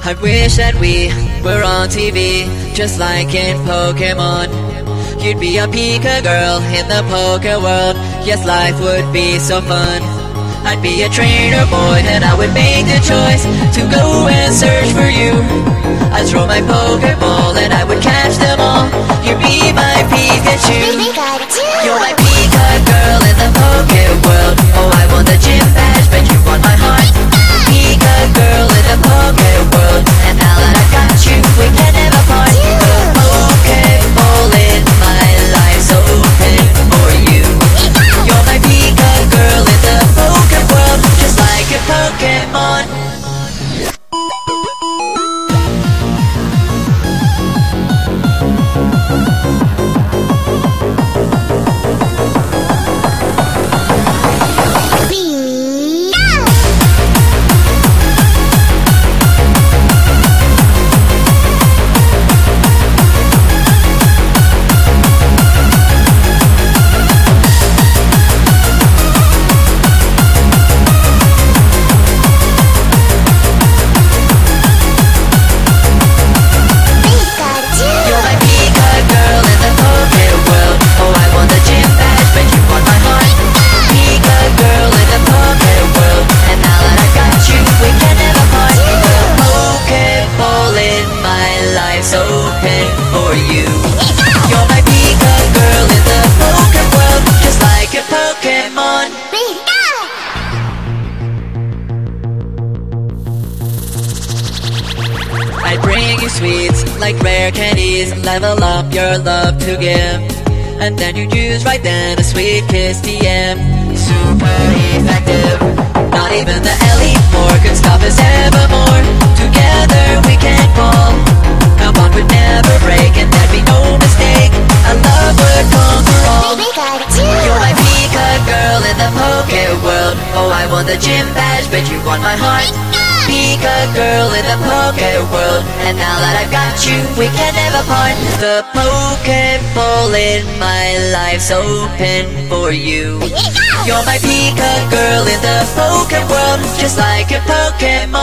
I wish that we were on TV, just like in Pokemon. You'd be a Pika girl in the Poke world. Yes, life would be so fun. I'd be a trainer boy and I would make the choice to go and search for you. I'd throw my Pokeball and I would catch them all. You'd be my Pikachu. You're my Pika girl in the Poke world. Oh, I want the gym badge, but you want my heart. Pika girl in the Poke world, and now that I got you, we can never part. The Pokeball in my life's open for you. You're my Pika girl in the Poke world, just like a Pokemon. I'd bring you sweets like rare candies, level up your love to give. And then you choose right then a sweet kiss DM. Super effective. Not even the Elite Four could stop us evermore. Together we can fall. Our bond would never break and there'd be no mistake. Our love would conquer all. You're my Pika girl in the Poke world. Oh, I want the gym badge, but you want my heart. Pika girl in the Poke world, and now that I've got you, we can never part. The Pokeball in my life's open for you. You're my Pika girl in the Poke world, just like a Pokemon.